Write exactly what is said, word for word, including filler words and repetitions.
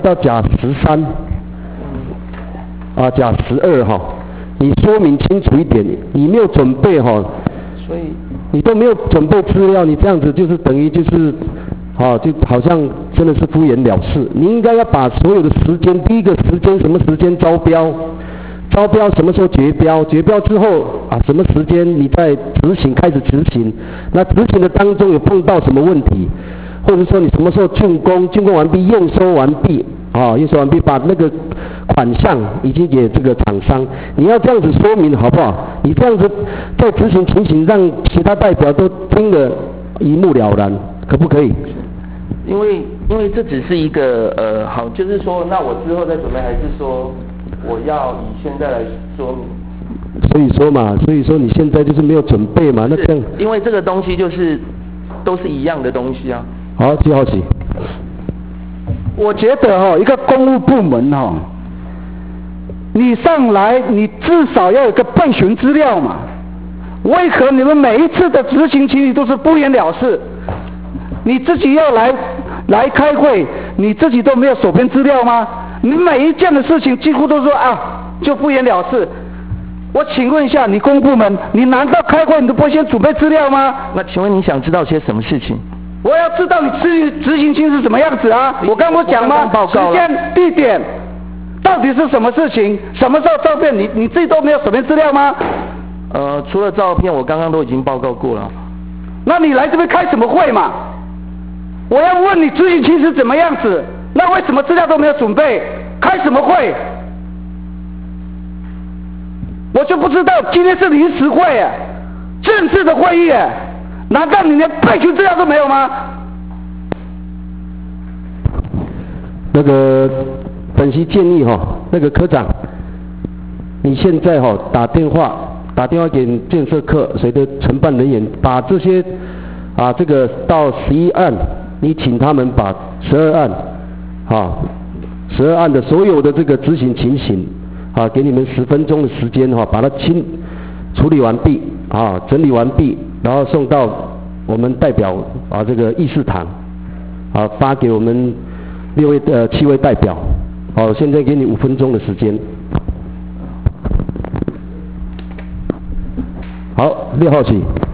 到甲十三啊，甲十二哈，你说明清楚一点，你没有准备哈， 所以你都没有准备资料，你这样子就是等于就是，啊，就好像真的是敷衍了事。你应该要把所有的时间，第一个时间什么时间招标，招标什么时候绝标，绝标之后啊什么时间你再执行开始执行，那执行的当中有碰到什么问题？或者说你什么时候竣工，竣工完毕，验收完毕，啊，验收完毕，把那个款项已经给这个厂商，你要这样子说明好不好？你这样子在执行情形，让其他代表都听得一目了然，可不可以？ 因为因为这只是一个呃好，就是说，那我之后再准备，还是说我要以现在来说明？ 所以说嘛，所以说你现在就是没有准备嘛，那这样。 因为这个东西就是都是一样的东西啊。 好，七号起。 我觉得哈、哦，一个公务部门哈、哦，你上来你至少要有个备询资料嘛。为何你们每一次的执行情形都是敷衍了事？你自己要来来开会，你自己都没有手边资料吗？你每一件的事情几乎都说啊，就敷衍了事。我请问一下，你公部门，你难道开会你都不会先准备资料吗？ 那请问你想知道些什么事情？ 我要知道你执执行情是什么样子啊！我刚不讲吗？时间、地点，到底是什么事情？什么时候照片？你你自己都没有手边资料吗？ 呃，除了照片，我刚刚都已经报告过了。 那你来这边开什么会嘛？我要问你执行情是怎么样子？那为什么资料都没有准备？开什么会？我就不知道，今天是临时会哎，正式的会议哎。难道你连备询资料都没有吗？ 那个本席建议哈、哦，那个科长，你现在哈、哦、打电话打电话给建设科谁的承办人员，把这些啊这个到十一案，你请他们把十二案啊十二案的所有的这个执行情形啊，给你们十分钟的时间哈、啊，把它清处理完毕啊，整理完毕。然后送到我们代表啊这个议事堂，啊发给我们六位呃七位代表，好、啊，现在给你五分钟的时间。好，六号起。